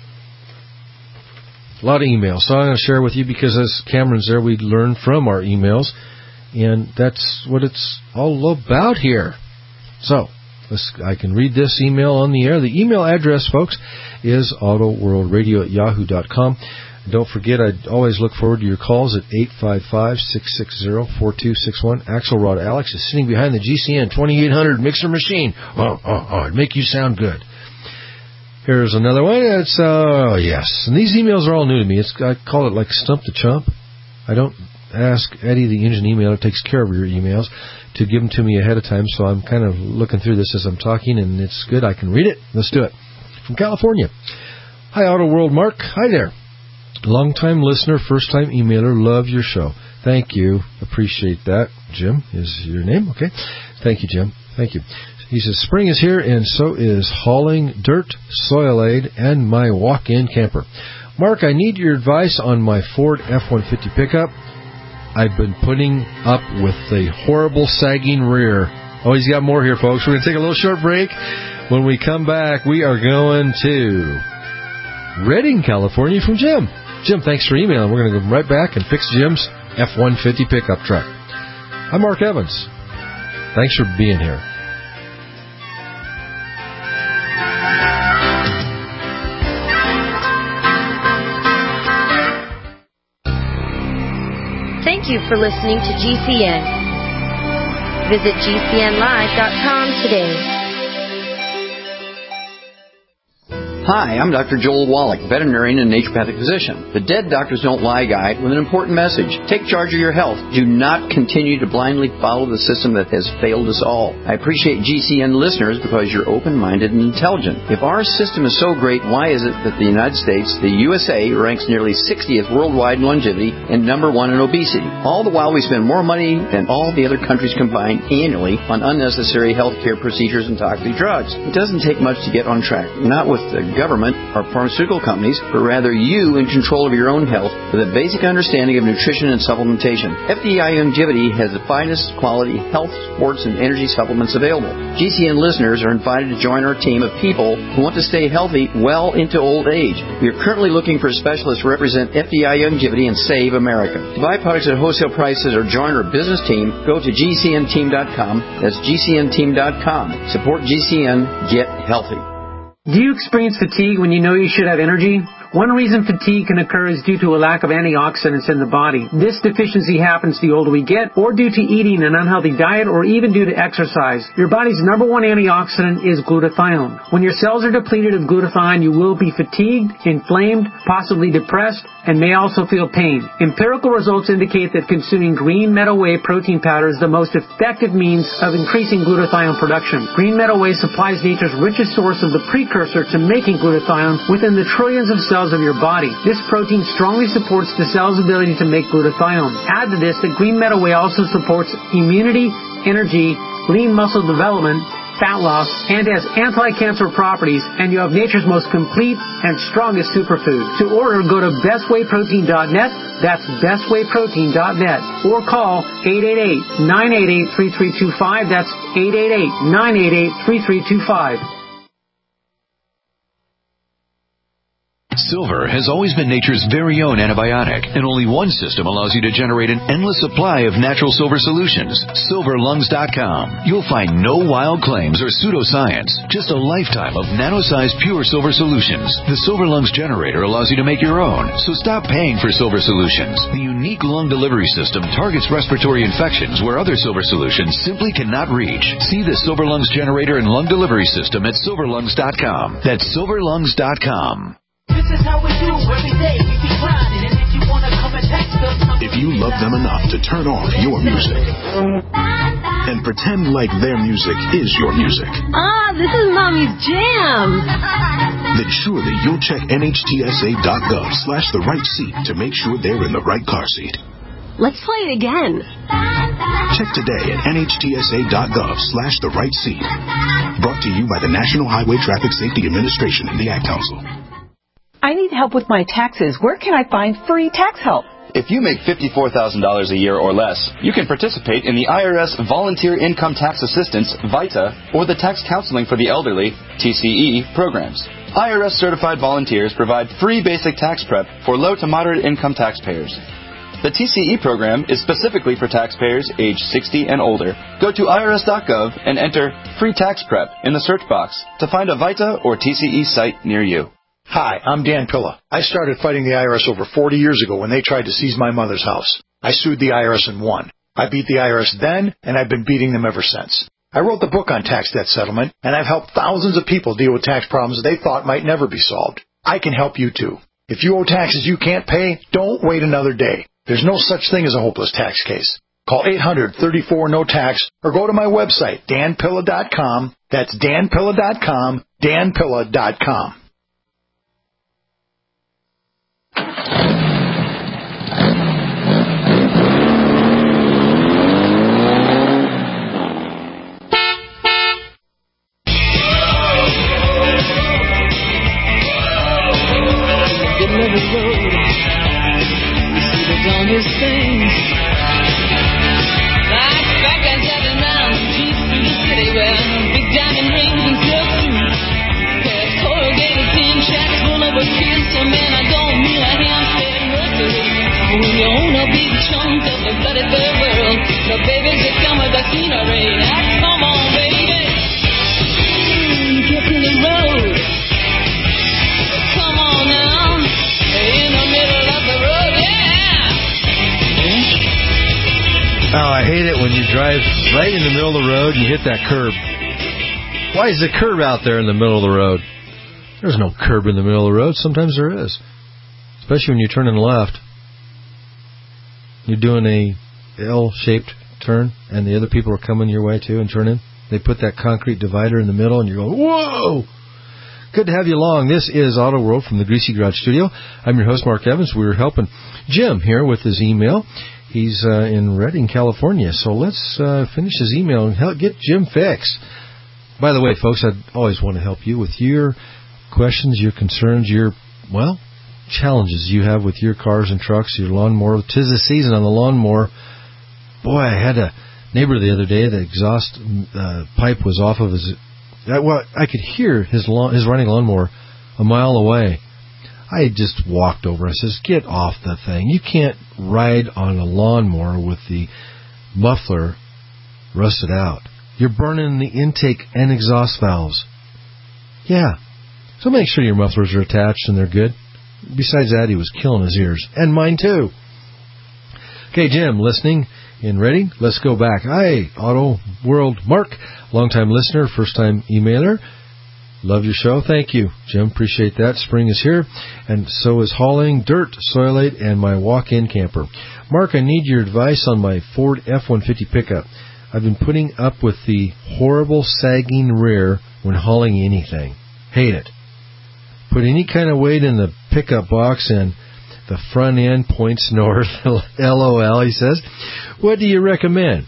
A lot of emails. So I'm going to share with you because as Cameron's there, we learn from our emails. And that's what it's all about here. So let's, I can read this email on the air. The email address, folks, is autoworldradio at yahoo dot com. Don't forget, I always look forward to your calls at eight five five, six six zero, four two six one. Axelrod Alex is sitting behind the G C N twenty-eight hundred mixer machine. Oh, oh, oh, it'd make you sound good. Here's another one. It's, uh, yes. And these emails are all new to me. It's, I call it like Stump the Chump. I don't ask Eddie, the engine emailer, who takes care of your emails, to give them to me ahead of time. So I'm kind of looking through this as I'm talking, and it's good. I can read it. Let's do it. From California. Hi, Auto World Mark. Hi there. Long-time listener, first-time emailer, love your show. Thank you. Appreciate that. Jim is your name? Okay. Thank you, Jim. Thank you. He says, spring is here, and so is hauling dirt, soil aid, and my walk-in camper. Mark, I need your advice on my Ford F one fifty pickup. I've been putting up with the horrible sagging rear. Oh, he's got more here, folks. We're going to take a little short break. When we come back, we are going to Redding, California from Jim. Jim, thanks for emailing. We're going to go right back and fix Jim's F one fifty pickup truck. I'm Mark Evans. Thanks for being here. Thank you for listening to G C N. Visit G C N live dot com today. Hi, I'm Doctor Joel Wallach, veterinarian and naturopathic physician. The Dead Doctors Don't Lie guide with an important message. Take charge of your health. Do not continue to blindly follow the system that has failed us all. I appreciate G C N listeners because you're open-minded and intelligent. If our system is so great, why is it that the United States, the U S A, ranks nearly sixtieth worldwide in longevity and number one in obesity? All the while we spend more money than all the other countries combined annually on unnecessary healthcare procedures and toxic drugs. It doesn't take much to get on track. Not with the government or pharmaceutical companies, but rather you in control of your own health with a basic understanding of nutrition and supplementation. F D I Longevity has the finest quality health, sports, and energy supplements available. G C N listeners are invited to join our team of people who want to stay healthy well into old age. We are currently looking for specialists to represent F D I Longevity and Save America. To buy products at wholesale prices or join our business team, go to G C N team dot com. That's G C N team dot com. Support G C N. Get healthy. Do you experience fatigue when you know you should have energy? One reason fatigue can occur is due to a lack of antioxidants in the body. This deficiency happens the older we get, or due to eating an unhealthy diet, or even due to exercise. Your body's number one antioxidant is glutathione. When your cells are depleted of glutathione, you will be fatigued, inflamed, possibly depressed, and may also feel pain. Empirical results indicate that consuming green meadow whey protein powder is the most effective means of increasing glutathione production. Green meadow whey supplies nature's richest source of the precursor to making glutathione within the trillions of cells of your body. This protein strongly supports the cell's ability to make glutathione. Add to this that green meadow whey also supports immunity, energy, lean muscle development, fat loss, and has anti-cancer properties, and you have nature's most complete and strongest superfood. To order, go to best whey protein dot net. That's best whey protein dot net. Or call eight eight eight, nine eight eight, three three two five. That's eight eight eight, nine eight eight, three three two five. Silver has always been nature's very own antibiotic, and only one system allows you to generate an endless supply of natural silver solutions. silver lungs dot com. You'll find no wild claims or pseudoscience, just a lifetime of nano-sized pure silver solutions. The Silver Lungs generator allows you to make your own, so stop paying for silver solutions. The unique lung delivery system targets respiratory infections where other silver solutions simply cannot reach. See the Silver Lungs generator and lung delivery system at silver lungs dot com. That's silver lungs dot com. This is how we do every day. We be grinding, and if you wanna come and text us, if you love them enough to turn off your music and pretend like their music is your music, Ah, this is Mommy's jam. then surely you'll check N H T S A dot gov slash the right seat to make sure they're in the right car seat. Let's play it again. Check today at N H T S A dot gov slash the right seat. Brought to you by the National Highway Traffic Safety Administration and the Ad Council. I need help with my taxes. Where can I find free tax help? If you make fifty-four thousand dollars a year or less, you can participate in the I R S Volunteer Income Tax Assistance, VITA, or the Tax Counseling for the Elderly, T C E, programs. I R S-certified volunteers provide free basic tax prep for low to moderate income taxpayers. The T C E program is specifically for taxpayers age sixty and older. Go to I R S dot gov and enter Free Tax Prep in the search box to find a VITA or T C E site near you. Hi, I'm Dan Pilla. I started fighting the I R S over forty years ago when they tried to seize my mother's house. I sued the I R S and won. I beat the I R S then, and I've been beating them ever since. I wrote the book on tax debt settlement, and I've helped thousands of people deal with tax problems they thought might never be solved. I can help you too. If you owe taxes you can't pay, don't wait another day. There's no such thing as a hopeless tax case. Call eight hundred, thirty-four, no tax or go to my website, dan pilla dot com. That's dan pilla dot com, dan pilla dot com. His things. Like back and seven rounds, jeeps through the city where big diamond rings and silk suits. There's corrugated tin shacks full of a kiss. So man, I don't mean a handstand mercury. When you own a big chunk of the bloody third world, the babies that come with the scenery. Now come on, baby, mm, get to the road. Come on now, in the middle of the road, yeah. Oh, I hate it when you drive right in the middle of the road and you hit that curb. Why is the curb out there in the middle of the road? There's no curb in the middle of the road. Sometimes there is. Especially when you're turning left. You're doing a L-shaped turn and the other people are coming your way too and turning. They put that concrete divider in the middle and you're going, whoa! Good to have you along. This is Auto World from the Greasy Garage Studio. I'm your host, Mark Evans. We're helping Jim here with his email. He's uh, in Redding, California. So let's uh, finish his email and help get Jim fixed. By the way, folks, I'd always want to help you with your questions, your concerns, your, well, challenges you have with your cars and trucks, your lawnmower. 'Tis the season on the lawnmower. Boy, I had a neighbor the other day. The exhaust uh, pipe was off of his... I, well, I could hear his lawn, his running lawnmower a mile away. I just walked over. I says, get off the thing. You can't ride on a lawnmower with the muffler rusted out. You're burning the intake and exhaust valves. Yeah. So make sure your mufflers are attached and they're good. Besides that, he was killing his ears. And mine too. Okay, Jim, listening in Reading. Let's go back. Hi, Auto World Mark. Long-time listener, first-time emailer. Love your show. Thank you, Jim. Appreciate that. Spring is here, and so is hauling dirt, soilate, and my walk-in camper. Mark, I need your advice on my Ford F one fifty pickup. I've been putting up with the horrible sagging rear when hauling anything. Hate it. Put any kind of weight in the pickup box, and the front end points north. LOL, he says. What do you recommend?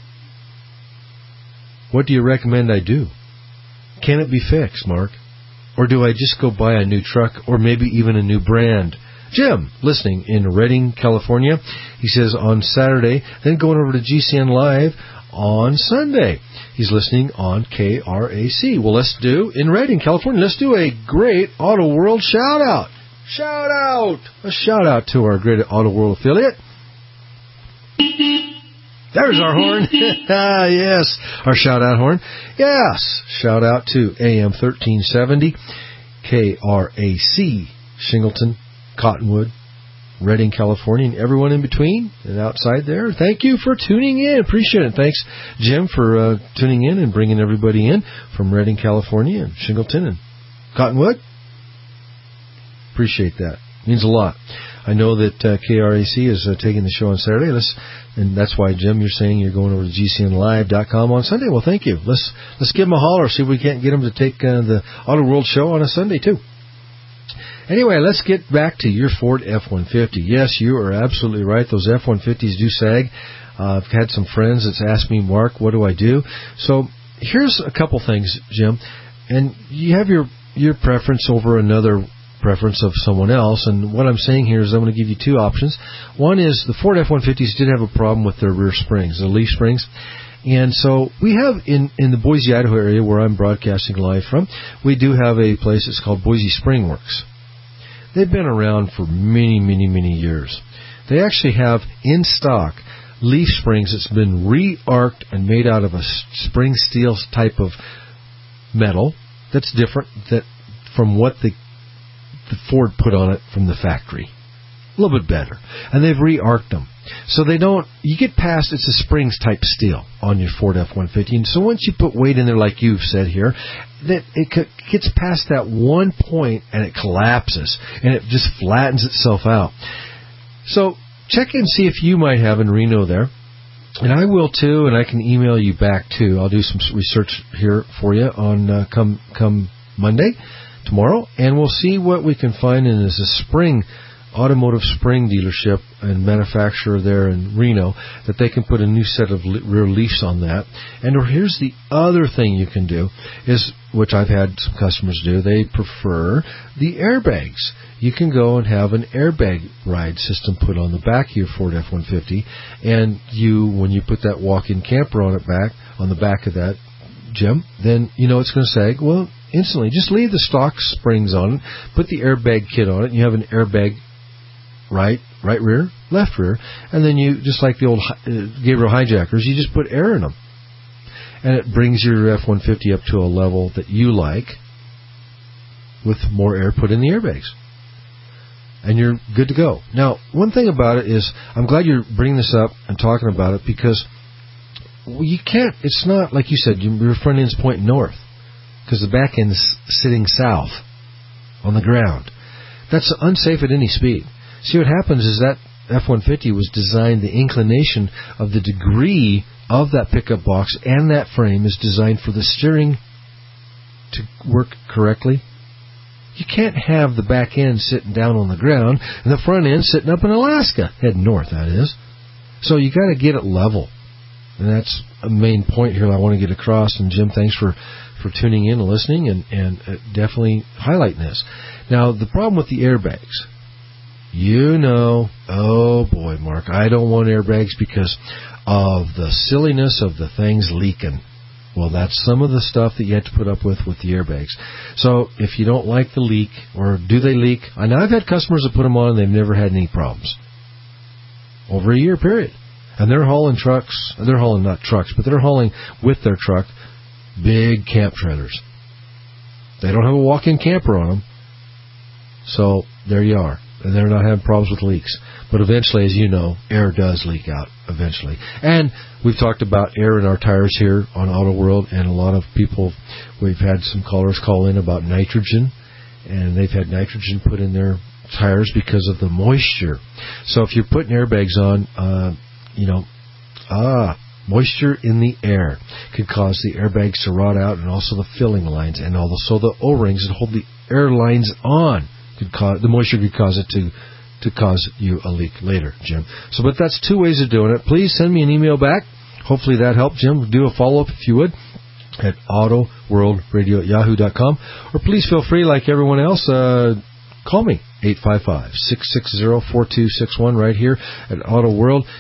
What do you recommend I do? Can it be fixed, Mark? Or do I just go buy a new truck or maybe even a new brand? Jim, listening in Redding, California. He says on Saturday, then going over to G C N Live on Sunday. He's listening on K R A C. Well, let's do, in Redding, California, let's do a great Auto World shout-out. shout out. A shout out to our great Auto World affiliate. There's our horn. Ah, yes, our shout out horn. Yes, shout out to A M thirteen seventy, K R A C, Shingleton, Cottonwood, Redding, California, and everyone in between and outside there. Thank you for tuning in. Appreciate it. Thanks, Jim, for uh, tuning in and bringing everybody in from Redding, California, and Shingleton and Cottonwood. Appreciate that. Means a lot. I know that uh, K R A C is uh, taking the show on Saturday. Let's, and that's why, Jim, you're saying you're going over to G C N live dot com on Sunday. Well, thank you. Let's let's give them a holler, see if we can't get them to take uh, the Auto World show on a Sunday, too. Anyway, let's get back to your Ford F one fifty. Yes, you are absolutely right. Those F one fifties do sag. Uh, I've had some friends that's asked me, Mark, what do I do? So here's a couple things, Jim. And you have your, your preference over another preference of someone else, and what I'm saying here is I'm going to give you two options. One is the Ford F one fifties did have a problem with their rear springs, the leaf springs, and so we have in, in the Boise, Idaho area where I'm broadcasting live from, we do have a place that's called Boise Spring Works. They've been around for many, many, many years. They actually have in stock leaf springs that's been re-arced and made out of a spring steel type of metal that's different that from what the the Ford put on it from the factory. A little bit better. And they've re-arced them. So they don't, you get past, it's a springs type steel on your Ford F one fifty. And so once you put weight in there, like you've said here, that it gets past that one point and it collapses. And it just flattens itself out. So check and see if you might have in Reno there. And I will too, and I can email you back too. I'll do some research here for you on uh, come come Monday. Tomorrow, and we'll see what we can find in is a spring, automotive spring dealership and manufacturer there in Reno that they can put a new set of rear leafs on that. And here's the other thing you can do is, which I've had some customers do, they prefer the airbags. You can go and have an airbag ride system put on the back of your Ford F one fifty, and you, when you put that walk-in camper on it back, on the back of that, Jim, then you know it's going to sag. Well, instantly, just leave the stock springs on it, put the airbag kit on it, and you have an airbag right, right rear, left rear, and then you, just like the old uh, Gabriel hijackers, you just put air in them. And it brings your F one fifty up to a level that you like with more air put in the airbags. And you're good to go. Now, one thing about it is, I'm glad you're bringing this up and talking about it because you can't, it's not, like you said, your front end's pointing north because the back end's sitting south on the ground. That's unsafe at any speed. See, what happens is that F one fifty was designed, the inclination of the degree of that pickup box and that frame is designed for the steering to work correctly. You can't have the back end sitting down on the ground and the front end sitting up in Alaska, heading north, that is. So you got to get it level. And that's a main point here I want to get across. And Jim, thanks for, for tuning in and listening and, and uh, definitely highlighting this. Now, the problem with the airbags, you know, oh boy, Mark, I don't want airbags because of the silliness of the things leaking. Well, that's some of the stuff that you have to put up with with the airbags. So if you don't like the leak, or do they leak? I know I've had customers that put them on and they've never had any problems. Over a year period. And they're hauling trucks, they're hauling not trucks, but they're hauling with their truck big camp trailers. They don't have a walk-in camper on them. So there you are. And they're not having problems with leaks. But eventually, as you know, air does leak out eventually. And we've talked about air in our tires here on Auto World, and a lot of people, we've had some callers call in about nitrogen, and they've had nitrogen put in their tires because of the moisture. So if you're putting airbags on, uh, you know, ah, moisture in the air could cause the airbags to rot out, and also the filling lines, and also the O-rings that hold the air lines on. Could cause, the moisture could cause it to to cause you a leak later, Jim. So, but that's two ways of doing it. Please send me an email back. Hopefully that helped, Jim. Do a follow-up if you would at autoworldradio at yahoo dot com. Or please feel free, like everyone else, uh, call me, eight five five, six six zero, four two six one, right here at Auto World.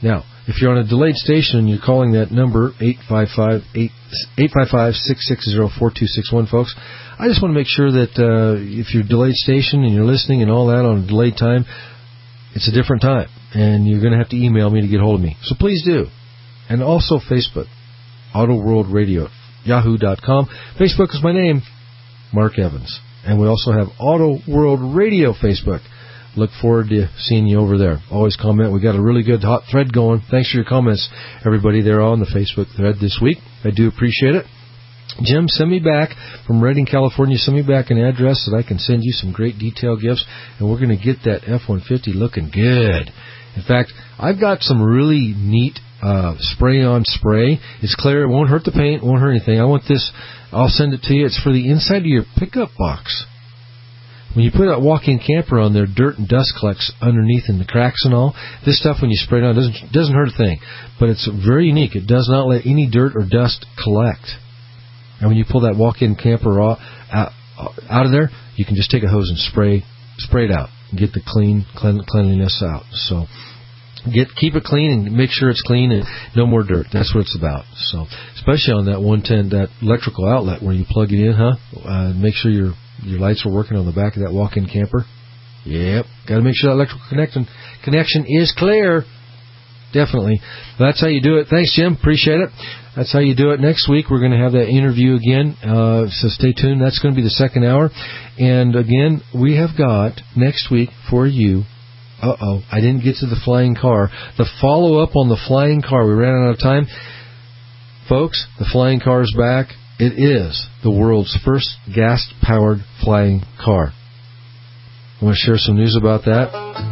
Now, if you're on a delayed station and you're calling that number, eight five five, six six zero, four two six one, folks, I just want to make sure that uh, if you're delayed station and you're listening and all that on a delayed time, it's a different time, and you're going to have to email me to get hold of me. So please do. And also Facebook, Auto World Radio, yahoo dot com. Facebook is my name, Mark Evans. And we also have Auto World Radio Facebook. Look forward to seeing you over there. Always comment. We got a really good hot thread going. Thanks for your comments, everybody there on the Facebook thread this week. I do appreciate it. Jim, send me back from Redding, California. Send me back an address that I can send you some great detail gifts, and we're going to get that F one fifty looking good. In fact, I've got some really neat uh, spray-on spray. It's clear. It won't hurt the paint. Won't hurt anything. I want this. I'll send it to you. It's for the inside of your pickup box. When you put that walk-in camper on there, dirt and dust collects underneath in the cracks and all. This stuff, when you spray it on, doesn't doesn't hurt a thing. But it's very unique. It does not let any dirt or dust collect. And when you pull that walk-in camper out, out of there, you can just take a hose and spray spray it out and get the clean clean, cleanliness out. So get keep it clean and make sure it's clean and no more dirt. That's what it's about. So especially on that one ten, that electrical outlet where you plug it in, huh? Uh, make sure your your lights are working on the back of that walk-in camper. Yep, got to make sure that electrical connection connection is clear. Definitely. That's how you do it. Thanks, Jim. Appreciate it. That's how you do it. Next week, we're going to have that interview again, uh, so stay tuned. That's going to be the second hour. And, again, we have got next week for you, uh-oh, I didn't get to the flying car, the follow-up on the flying car. We ran out of time. Folks, the flying car is back. It is the world's first gas-powered flying car. I want to share some news about that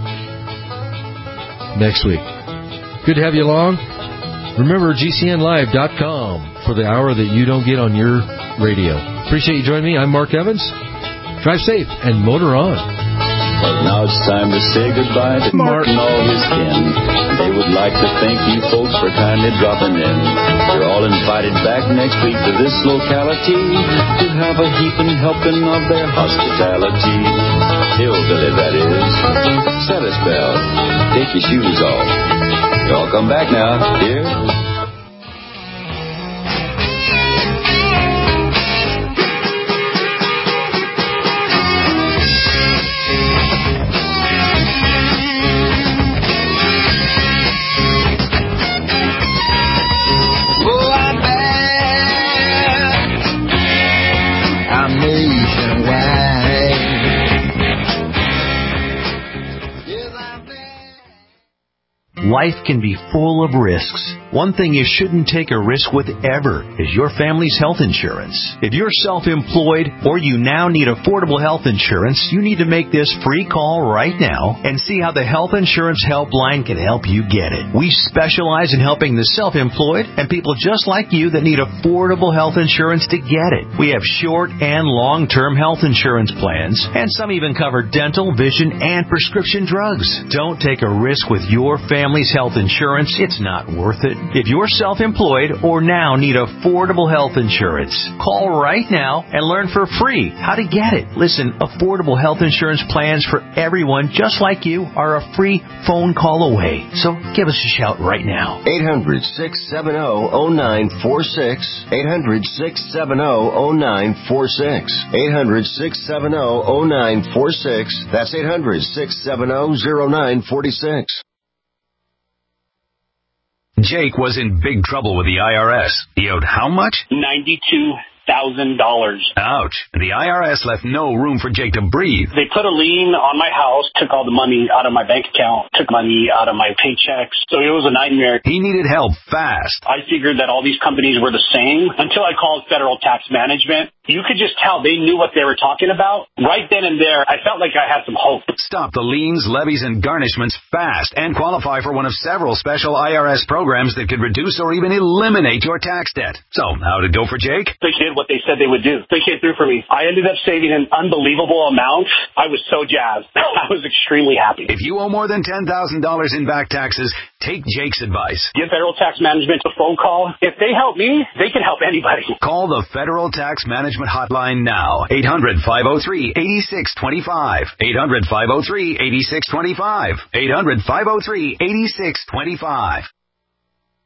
next week. Good to have you along. Remember, G C N live dot com for the hour that you don't get on your radio. Appreciate you joining me. I'm Mark Evans. Drive safe and motor on. Well, now it's time to say goodbye to Mark and all his kin. They would like to thank you folks for kindly dropping in. You're all invited back next week to this locality to have a heaping helping of their hospitality. Hillbilly, that is. Set a spell. Take your shoes off. Y'all come back now, dear. Oh, I'm back. I'm nationwide. Life can be full of risks. One thing you shouldn't take a risk with ever is your family's health insurance. If you're self-employed or you now need affordable health insurance, you need to make this free call right now and see how the Health Insurance Helpline can help you get it. We specialize in helping the self-employed and people just like you that need affordable health insurance to get it. We have short and long-term health insurance plans, and some even cover dental, vision, and prescription drugs. Don't take a risk with your family's health insurance. It's not worth it. If you're self-employed or now need affordable health insurance, call right now and learn for free how to get it. Listen, affordable health insurance plans for everyone just like you are a free phone call away. So give us a shout right now. eight hundred, six seven zero, zero nine four six. eight hundred, six seven zero, zero nine four six. eight hundred, six seven zero, zero nine four six. That's eight hundred, six seven zero, zero nine four six. Jake was in big trouble with the I R S. He owed how much? ninety-two thousand dollars. Ouch. The I R S left no room for Jake to breathe. They put a lien on my house, took all the money out of my bank account, took money out of my paychecks. So it was a nightmare. He needed help fast. I figured that all these companies were the same until I called Federal Tax Management. You could just tell they knew what they were talking about. Right then and there, I felt like I had some hope. Stop the liens, levies, and garnishments fast and qualify for one of several special I R S programs that could reduce or even eliminate your tax debt. So, how did it go for Jake? They did what they said they would do. They came through for me. I ended up saving an unbelievable amount. I was so jazzed. I was extremely happy. If you owe more than ten thousand dollars in back taxes, Take Jake's advice. Give Federal Tax Management a phone call. If they help me, they can help anybody. Call the Federal Tax Management Hotline now. eight hundred, five oh three, eight six two five. eight hundred, five oh three, eight six two five. eight hundred, five oh three, eight six two five.